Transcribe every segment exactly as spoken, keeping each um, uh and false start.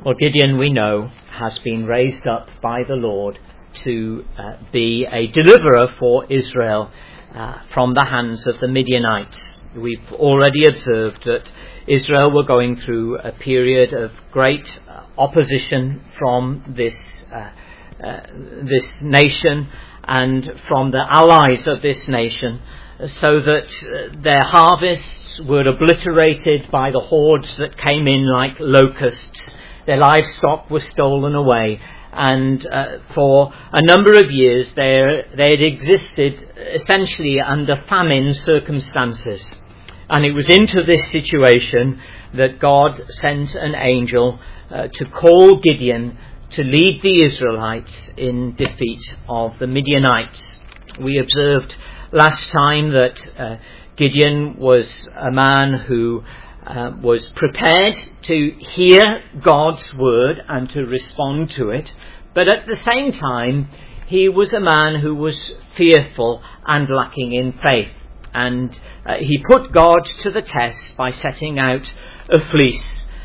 Well, Gideon, we know, has been raised up by the Lord to uh, be a deliverer for Israel uh, from the hands of the Midianites. We've already observed that Israel were going through a period of great uh, opposition from this uh, uh, this nation and from the allies of this nation, so that uh, their harvests were obliterated by the hordes that came in like locusts. Their livestock was stolen away, and uh, for a number of years they they had existed essentially under famine circumstances. And it was into this situation that God sent an angel uh, to call Gideon to lead the Israelites in defeat of the Midianites. We observed last time that uh, Gideon was a man who uh, was prepared to hear God's word and to respond to it, but at the same time he was a man who was fearful and lacking in faith. And uh, he put God to the test by setting out a fleece.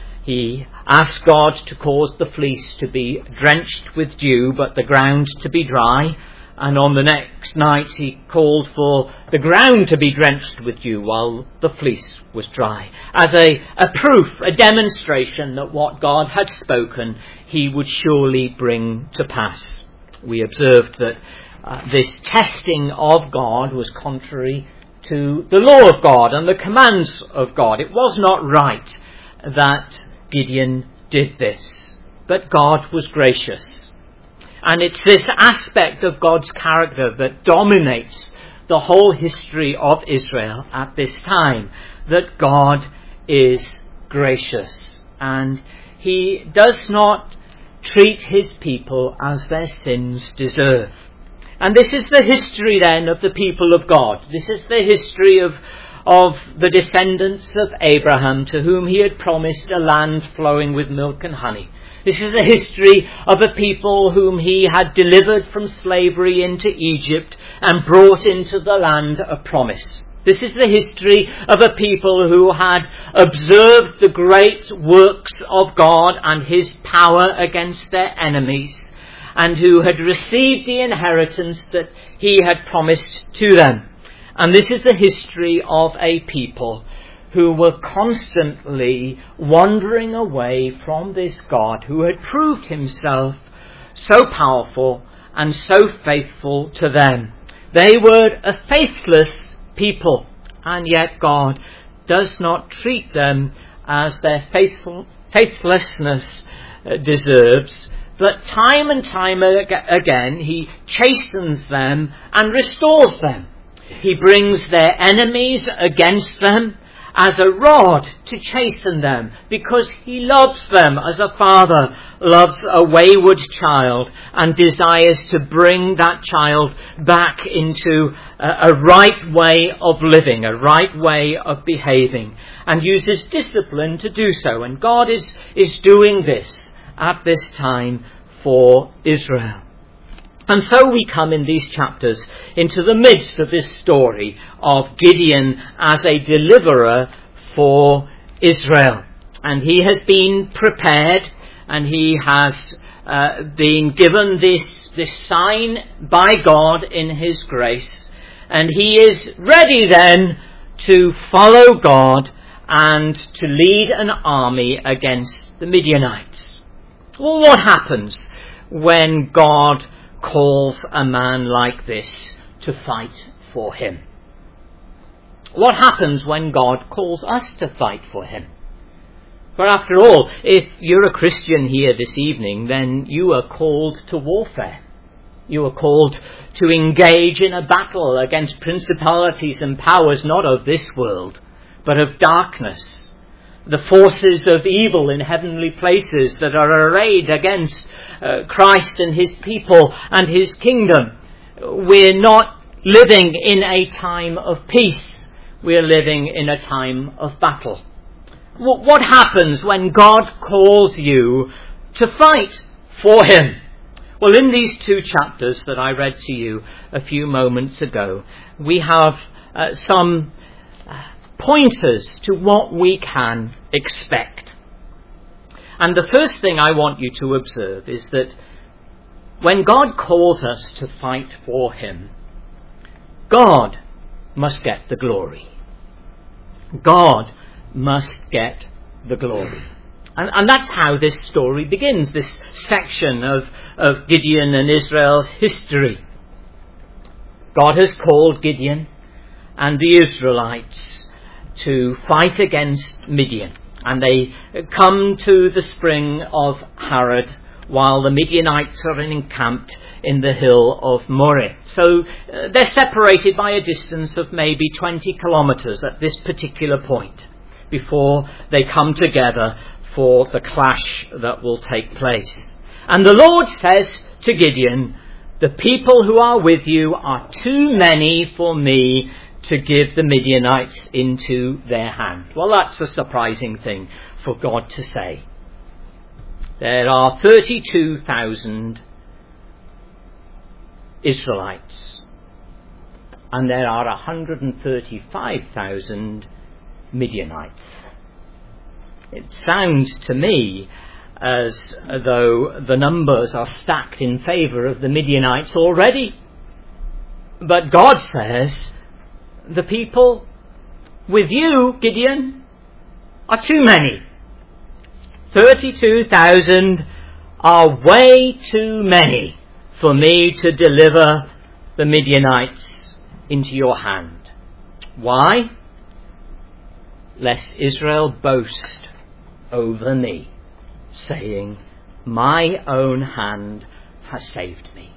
He asked God to cause the fleece to be drenched with dew, but the ground to be dry. And on the next night he called for the ground to be drenched with dew while the fleece was dry, as a, a proof, a demonstration that what God had spoken he would surely bring to pass. We observed that uh, this testing of God was contrary to the law of God and the commands of God. It was not right that Gideon did this, but God was gracious. And it's this aspect of God's character that dominates the whole history of Israel at this time, that God is gracious and he does not treat his people as their sins deserve. And this is the history then of the people of God. This is the history of, of the descendants of Abraham, to whom he had promised a land flowing with milk and honey. This is a history of a people whom he had delivered from slavery into Egypt and brought into the land of promise. This is the history of a people who had observed the great works of God and his power against their enemies, and who had received the inheritance that he had promised to them. And this is the history of a people who were constantly wandering away from this God who had proved himself so powerful and so faithful to them. They were a faithless people, and yet God does not treat them as their faithful, faithlessness deserves, but time and time again he chastens them and restores them. He brings their enemies against them as a rod to chasten them, because he loves them as a father loves a wayward child and desires to bring that child back into a, a right way of living, a right way of behaving, and uses discipline to do so. And God is, is doing this at this time for Israel. And so we come in these chapters into the midst of this story of Gideon as a deliverer for Israel. And he has been prepared, and he has uh, been given this, this sign by God in his grace. And he is ready then to follow God and to lead an army against the Midianites. Well, what happens when God calls a man like this to fight for him? What happens when God calls us to fight for him? For after all, if you're a Christian here this evening, then you are called to warfare. You are called to engage in a battle against principalities and powers not of this world, but of darkness. The forces of evil in heavenly places that are arrayed against uh, Christ and his people and his kingdom. We're not living in a time of peace. We're living in a time of battle. What happens when God calls you to fight for him? Well, in these two chapters that I read to you a few moments ago, we have uh, some uh, pointers to what we can expect. And the first thing I want you to observe is that when God calls us to fight for him, God must get the glory. God must get the glory. And, and that's how this story begins, this section of, of Gideon and Israel's history. God has called Gideon and the Israelites to fight against Midian. And they come to the spring of Harod while the Midianites are encamped in the hill of Moreh. So uh, they're separated by a distance of maybe twenty kilometres at this particular point before they come together for the clash that will take place. And the Lord says to Gideon, "The people who are with you are too many for me to give the Midianites into their hand." Well, that's a surprising thing for God to say. There are thirty-two thousand Israelites, and there are one hundred thirty-five thousand Midianites. It sounds to me as though the numbers are stacked in favour of the Midianites already. But God says, the people with you, Gideon, are too many. thirty-two thousand are way too many for me to deliver the Midianites into your hand. Why? Lest Israel boast over me, saying, "My own hand has saved me."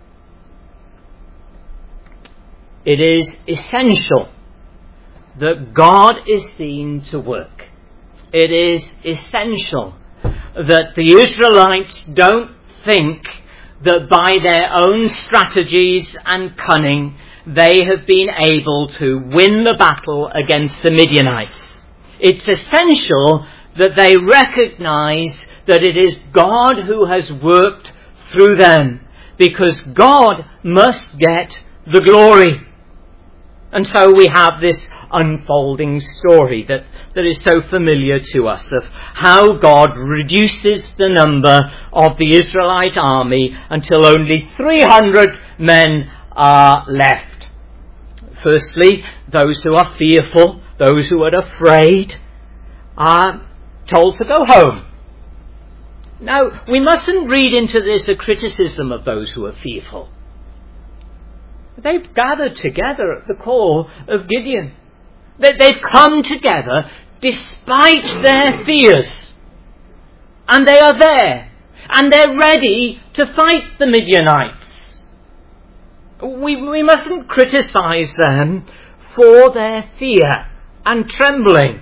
It is essential that God is seen to work. It is essential that the Israelites don't think that by their own strategies and cunning they have been able to win the battle against the Midianites. It's essential that they recognize that it is God who has worked through them, because God must get the glory. And so we have this unfolding story that, that is so familiar to us of how God reduces the number of the Israelite army until only three hundred men are left. Firstly, those who are fearful, those who are afraid, are told to go home. Now, we mustn't read into this a criticism of those who are fearful. They've gathered together at the call of Gideon. They've come together despite their fears. And they are there. And they're ready to fight the Midianites. We, we mustn't criticize them for their fear and trembling.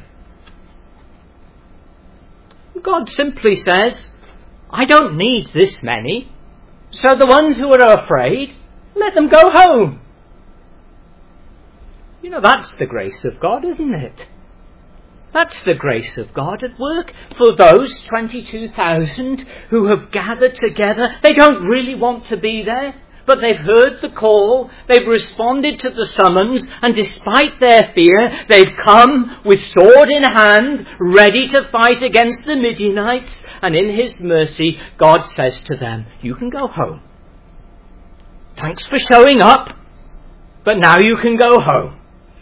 God simply says, "I don't need this many. So the ones who are afraid, let them go home." You know, that's the grace of God, isn't it? That's the grace of God at work for those twenty-two thousand who have gathered together. They don't really want to be there, but they've heard the call, they've responded to the summons, and despite their fear, they've come with sword in hand, ready to fight against the Midianites, and in his mercy, God says to them, "You can go home. Thanks for showing up, but now you can go home."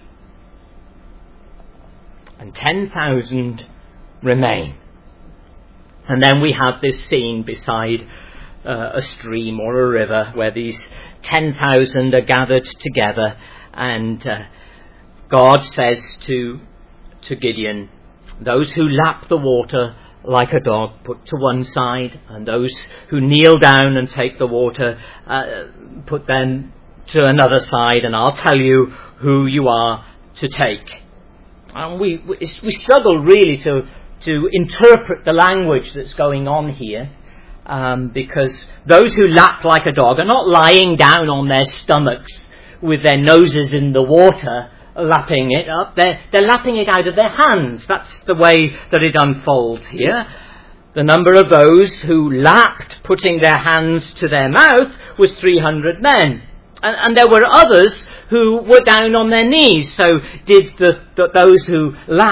And ten thousand remain. And then we have this scene beside uh, a stream or a river where these ten thousand are gathered together, and uh, God says to, to Gideon, "Those who lap the water like a dog, put to one side, and those who kneel down and take the water, uh, put them to another side, and I'll tell you who you are to take." And we, we we struggle really to to interpret the language that's going on here, um, because those who lap like a dog are not lying down on their stomachs with their noses in the water, lapping it up. They're, they're lapping it out of their hands. That's the way that it unfolds here. The number of those who lapped, putting their hands to their mouth, was three hundred men. And, and there were others who were down on their knees. So did the, the, those who lapped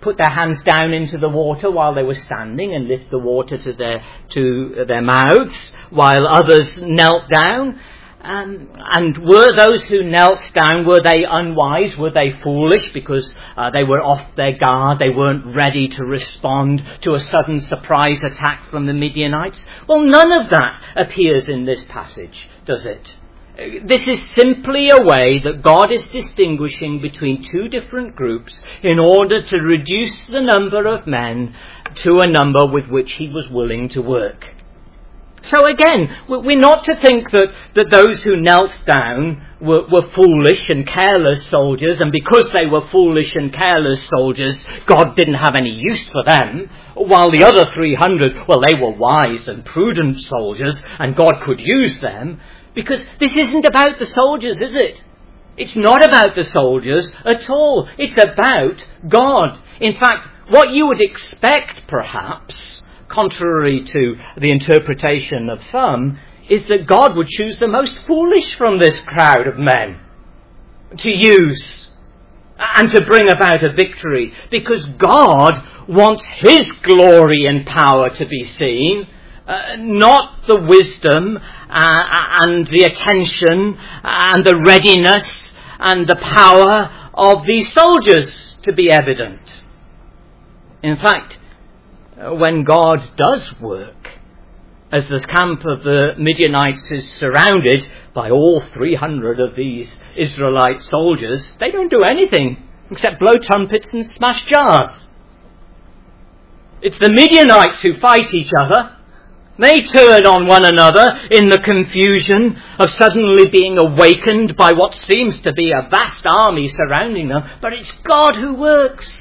put their hands down into the water while they were standing and lift the water to their to their mouths, while others knelt down. Um, and were those who knelt down, were they unwise? Were they foolish because uh, they were off their guard? They weren't ready to respond to a sudden surprise attack from the Midianites? Well, none of that appears in this passage, does it? This is simply a way that God is distinguishing between two different groups in order to reduce the number of men to a number with which he was willing to work. So again, we're not to think that, that those who knelt down were, were foolish and careless soldiers, and because they were foolish and careless soldiers, God didn't have any use for them, while the other three hundred, well, they were wise and prudent soldiers, and God could use them, because this isn't about the soldiers, is it? It's not about the soldiers at all. It's about God. In fact, what you would expect, perhaps, contrary to the interpretation of some, is that God would choose the most foolish from this crowd of men to use and to bring about a victory, because God wants his glory and power to be seen, uh, not the wisdom uh, and the attention and the readiness and the power of these soldiers to be evident. In fact, when God does work, as the camp of the Midianites is surrounded by all three hundred of these Israelite soldiers, they don't do anything except blow trumpets and smash jars. It's the Midianites who fight each other. They turn on one another in the confusion of suddenly being awakened by what seems to be a vast army surrounding them, but it's God who works.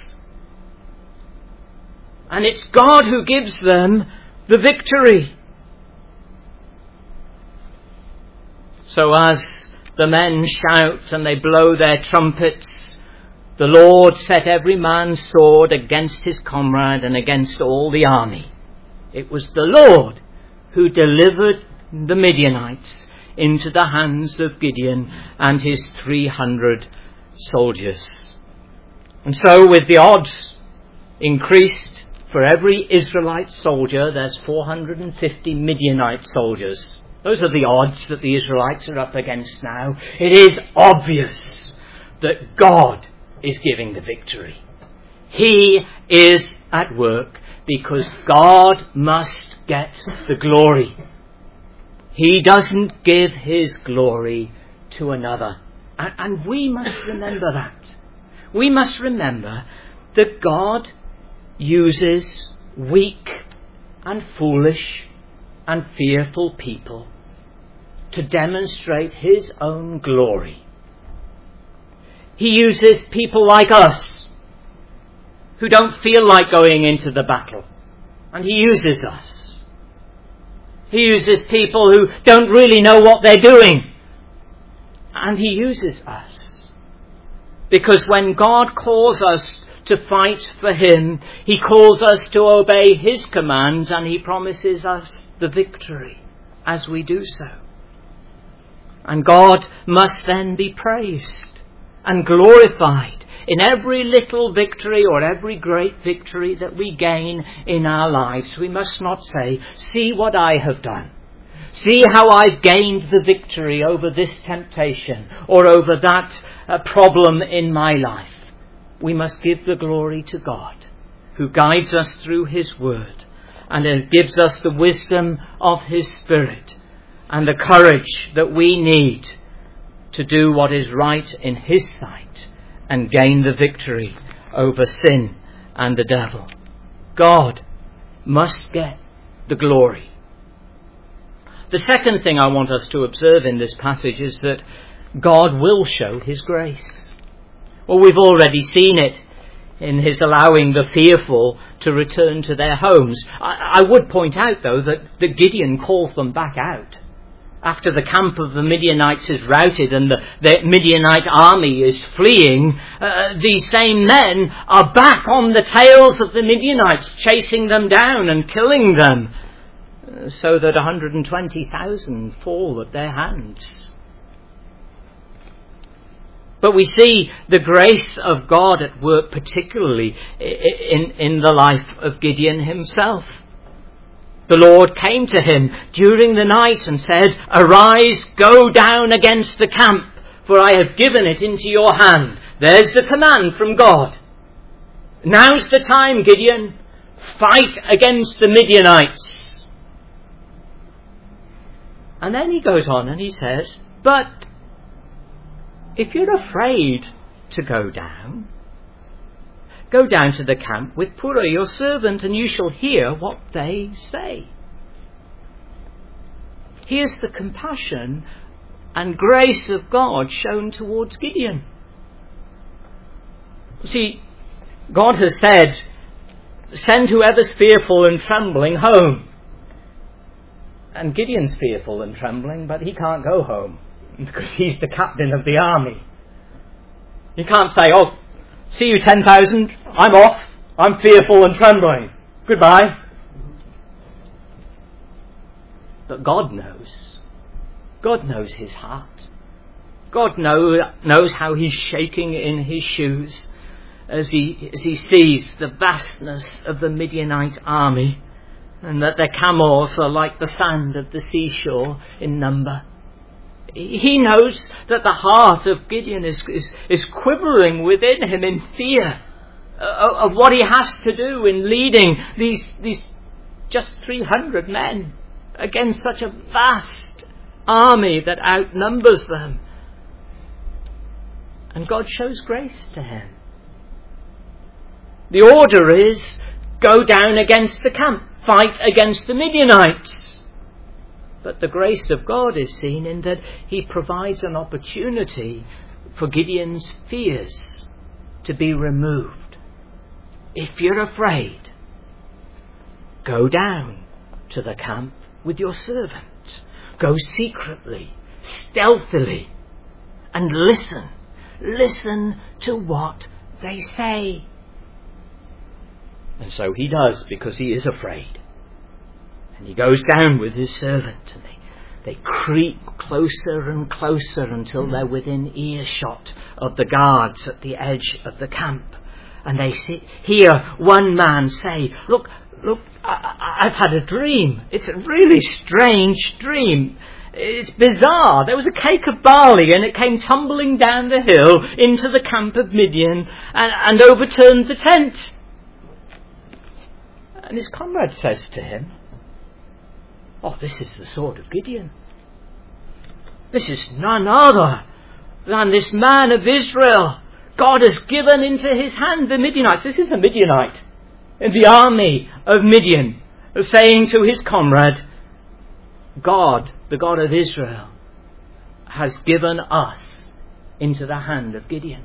And it's God who gives them the victory. So as the men shout and they blow their trumpets, the Lord set every man's sword against his comrade and against all the army. It was the Lord who delivered the Midianites into the hands of Gideon and his three hundred soldiers. And so with the odds increased, for every Israelite soldier, there's four hundred fifty Midianite soldiers. Those are the odds that the Israelites are up against now. It is obvious that God is giving the victory. He is at work because God must get the glory. He doesn't give his glory to another. And, and we must remember that. We must remember that God uses weak and foolish and fearful people to demonstrate his own glory. He uses people like us who don't feel like going into the battle, and he uses us. He uses people who don't really know what they're doing, and he uses us. Because when God calls us to fight for him, he calls us to obey his commands, and he promises us the victory as we do so. And God must then be praised and glorified in every little victory or every great victory that we gain in our lives. We must not say, see what I have done. See how I've gained the victory over this temptation or over that uh, problem in my life. We must give the glory to God, who guides us through his word and gives us the wisdom of his Spirit and the courage that we need to do what is right in his sight and gain the victory over sin and the devil. God must get the glory. The second thing I want us to observe in this passage is that God will show his grace. Well, we've already seen it in his allowing the fearful to return to their homes. I, I would point out, though, that, that Gideon calls them back out. After the camp of the Midianites is routed and the, the Midianite army is fleeing, uh, these same men are back on the tails of the Midianites, chasing them down and killing them, uh, so that one hundred twenty thousand fall at their hands. But we see the grace of God at work, particularly in, in the life of Gideon himself. The Lord came to him during the night and said, "Arise, go down against the camp, for I have given it into your hand." There's the command from God. Now's the time, Gideon. Fight against the Midianites. And then he goes on and he says, "But if you're afraid to go down, go down to the camp with Purah your servant, and you shall hear what they say." Here's the compassion and grace of God shown towards Gideon. See, God has said, "Send whoever's fearful and trembling home." And Gideon's fearful and trembling, but he can't go home because he's the captain of the army. He can't say, "Oh, see you ten thousand, I'm off, I'm fearful and trembling, goodbye." But God knows. God knows his heart. God know, knows how he's shaking in his shoes as he, as he sees the vastness of the Midianite army, and that their camels are like the sand of the seashore in number. He knows that the heart of Gideon is, is, is quivering within him in fear of, of what he has to do in leading these, these just three hundred men against such a vast army that outnumbers them. And God shows grace to him. The order is, go down against the camp, fight against the Midianites. But the grace of God is seen in that he provides an opportunity for Gideon's fears to be removed. If you're afraid, go down to the camp with your servant. Go secretly, stealthily, and listen. Listen to what they say. And so he does, because he is afraid. And he goes down with his servant, and they, they creep closer and closer until they're within earshot of the guards at the edge of the camp. And they see, hear one man say, "Look, look, I, I've had a dream. It's a really strange dream. It's bizarre. There was a cake of barley and it came tumbling down the hill into the camp of Midian and, and overturned the tent." And his comrade says to him, "Oh, this is the sword of Gideon. This is none other than this man of Israel. God has given into his hand the Midianites." This is a Midianite in the army of Midian, saying to his comrade, "God, the God of Israel, has given us into the hand of Gideon."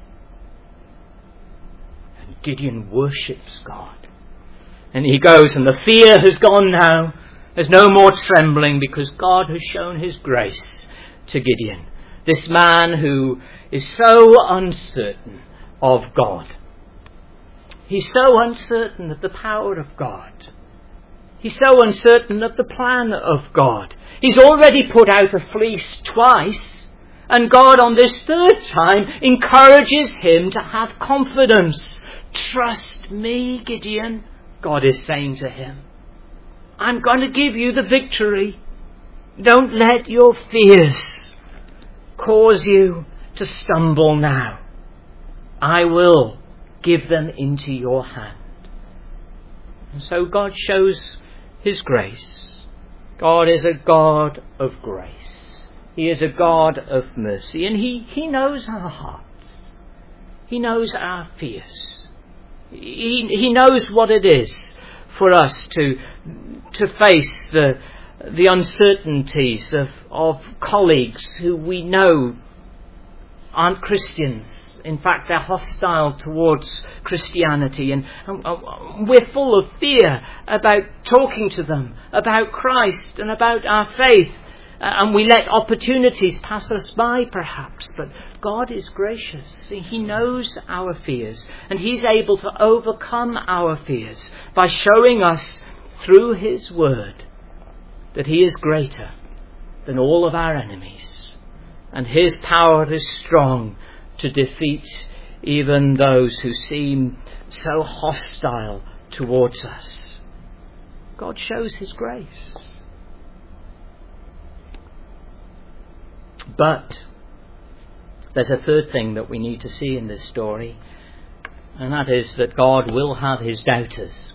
And Gideon worships God. And he goes, and the fear has gone now. There's no more trembling, because God has shown his grace to Gideon. This man who is so uncertain of God. He's so uncertain of the power of God. He's so uncertain of the plan of God. He's already put out a fleece twice, and God on this third time encourages him to have confidence. "Trust me, Gideon," God is saying to him. "I'm going to give you the victory. Don't let your fears cause you to stumble now. I will give them into your hand." And so God shows his grace. God is a God of grace. He is a God of mercy. And he, he knows our hearts. He knows our fears. He, he knows what it is for us to, to face the, the uncertainties of, of colleagues who we know aren't Christians. In fact, they're hostile towards Christianity, and, and we're full of fear about talking to them about Christ and about our faith, and we let opportunities pass us by perhaps. But God is gracious. He knows our fears, and he's able to overcome our fears by showing us through his word that he is greater than all of our enemies, and his power is strong to defeat even those who seem so hostile towards us. God shows his grace. But there's a third thing that we need to see in this story, and that is that God will have his doubters.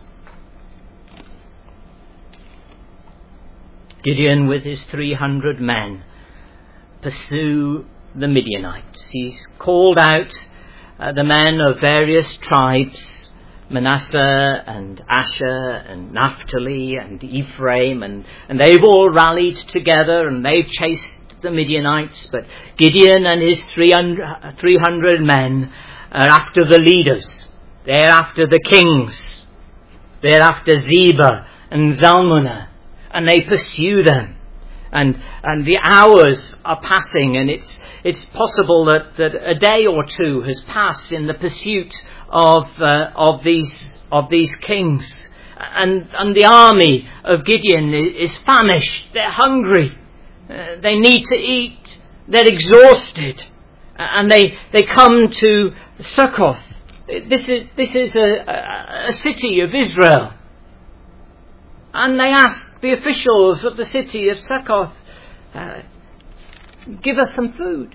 Gideon with his three hundred men pursue the Midianites. He's called out uh, the men of various tribes, Manasseh and Asher and Naphtali and Ephraim, and, and they've all rallied together and they've chased the Midianites, but Gideon and his three hundred men are after the leaders. They're after the kings. They're after Zebah and Zalmunna, and they pursue them. And and the hours are passing, and it's it's possible that, that a day or two has passed in the pursuit of uh, of these of these kings. And and the army of Gideon is famished. They're hungry. Uh, they need to eat. They're exhausted, and they they come to Succoth. This is this is a, a, a city of Israel, and they ask the officials of the city of Succoth, uh, "Give us some food.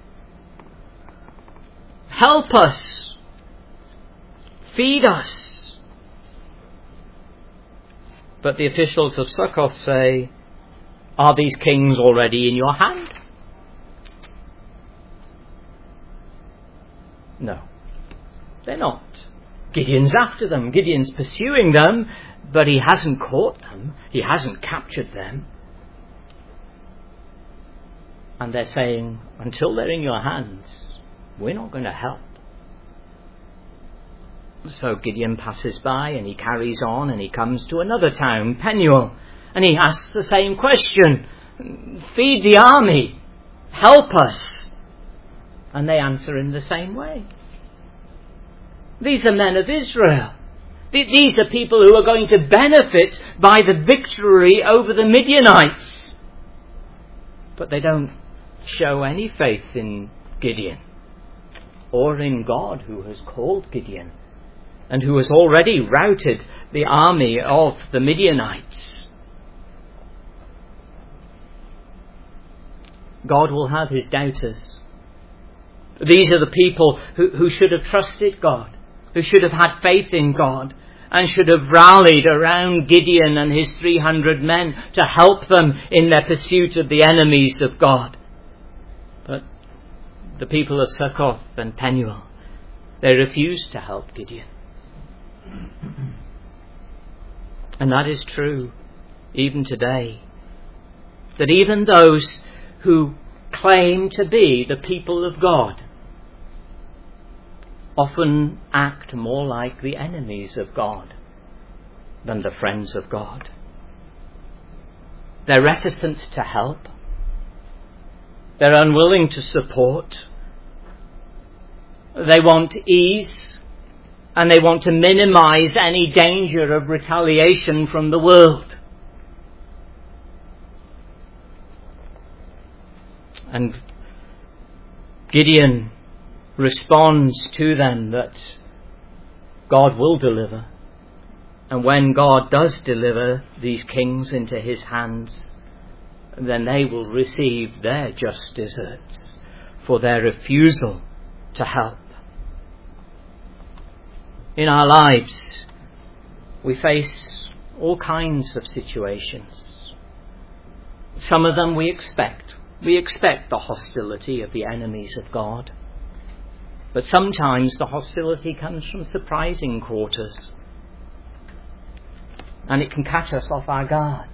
Help us. Feed us." But the officials of Succoth say, "Are these kings already in your hand?" No, they're not. Gideon's after them. Gideon's pursuing them, but he hasn't caught them. He hasn't captured them. And they're saying, until they're in your hands, we're not going to help. So Gideon passes by and he carries on and he comes to another town, Penuel. And he asks the same question. "Feed the army. Help us." And they answer in the same way. These are men of Israel. These are people who are going to benefit by the victory over the Midianites. But they don't show any faith in Gideon or in God, who has called Gideon and who has already routed the army of the Midianites. God will have his doubters. These are the people who, who should have trusted God, who should have had faith in God, and should have rallied around Gideon and his three hundred men to help them in their pursuit of the enemies of God. But the people of Succoth and Penuel, they refused to help Gideon. And that is true even today. That even those who claim to be the people of God often act more like the enemies of God than the friends of God. They're reticent to help. They're unwilling to support. They want ease, and they want to minimize any danger of retaliation from the world. And Gideon responds to them that God will deliver. And when God does deliver these kings into his hands, then they will receive their just deserts for their refusal to help. In our lives, we face all kinds of situations. Some of them we expect. We expect the hostility of the enemies of God. But sometimes the hostility comes from surprising quarters, and it can catch us off our guard.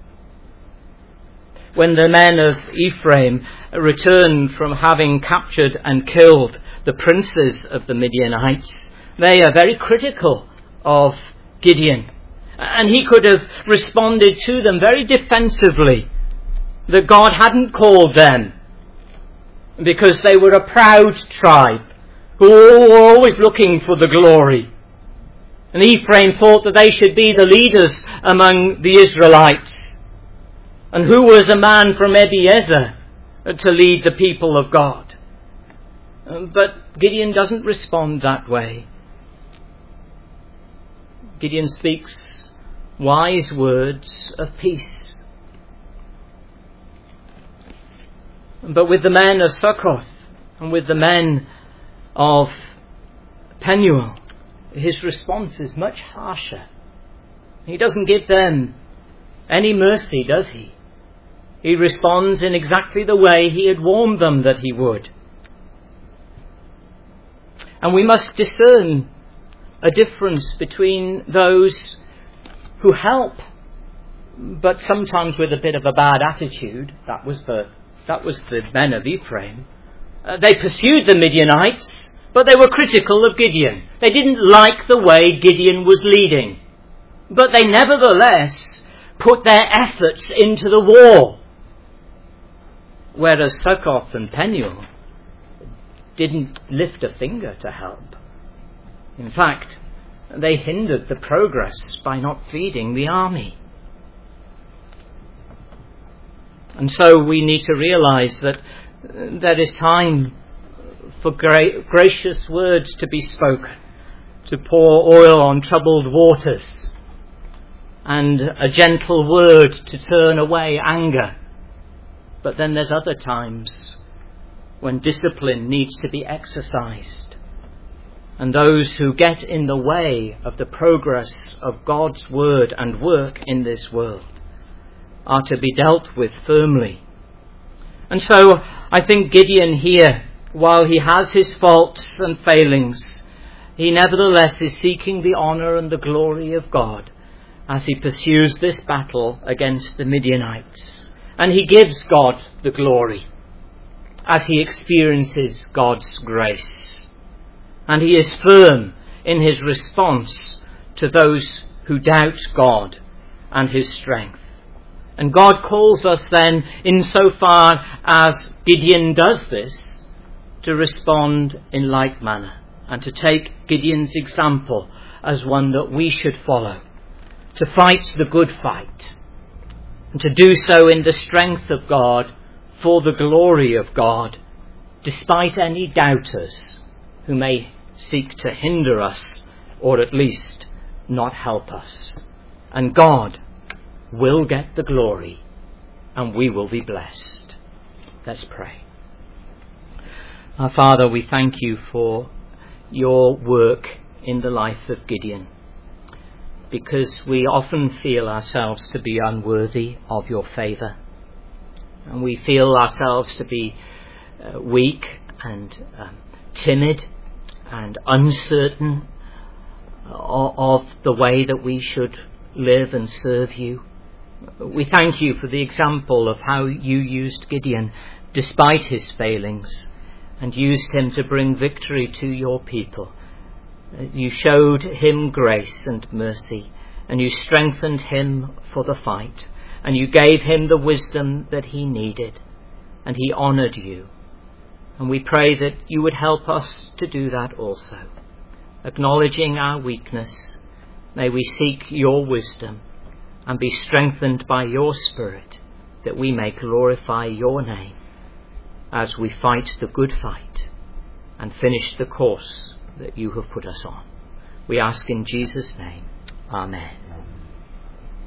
When the men of Ephraim returned from having captured and killed the princes of the Midianites, they are very critical of Gideon. And he could have responded to them very defensively, that God hadn't called them because they were a proud tribe who were always looking for the glory. And Ephraim thought that they should be the leaders among the Israelites. And who was a man from Ebiezer to lead the people of God? But Gideon doesn't respond that way. Gideon speaks wise words of peace. But with the men of Succoth and with the men of Penuel, his response is much harsher. He doesn't give them any mercy, does he? He responds in exactly the way he had warned them that he would. And we must discern a difference between those who help, but sometimes with a bit of a bad attitude. That was the, that was the men of Ephraim. Uh, they pursued the Midianites, but they were critical of Gideon. They didn't like the way Gideon was leading. But they nevertheless put their efforts into the war. Whereas Succoth and Penuel didn't lift a finger to help. In fact, they hindered the progress by not feeding the army. And so we need to realize that there is time for gra- gracious words to be spoken, to pour oil on troubled waters, and a gentle word to turn away anger. But then there's other times when discipline needs to be exercised. And those who get in the way of the progress of God's word and work in this world are to be dealt with firmly. And so I think Gideon here, while he has his faults and failings, he nevertheless is seeking the honour and the glory of God as he pursues this battle against the Midianites. And he gives God the glory as he experiences God's grace. And he is firm in his response to those who doubt God and his strength. And God calls us then, insofar as Gideon does this, to respond in like manner and to take Gideon's example as one that we should follow, to fight the good fight, and to do so in the strength of God, for the glory of God, despite any doubters who may seek to hinder us, or at least not help us. And God will get the glory, and we will be blessed. Let's pray. Our Father, we thank you for your work in the life of Gideon, because we often feel ourselves to be unworthy of your favour, and we feel ourselves to be uh, weak and um, timid and uncertain of, of the way that we should live and serve you. We thank you for the example of how you used Gideon despite his failings, and used him to bring victory to your people. You showed him grace and mercy, and you strengthened him for the fight, and you gave him the wisdom that he needed, and he honoured you. And we pray that you would help us to do that also. Acknowledging our weakness, may we seek your wisdom and be strengthened by your Spirit, that we may glorify your name as we fight the good fight and finish the course that you have put us on. We ask in Jesus' name. Amen.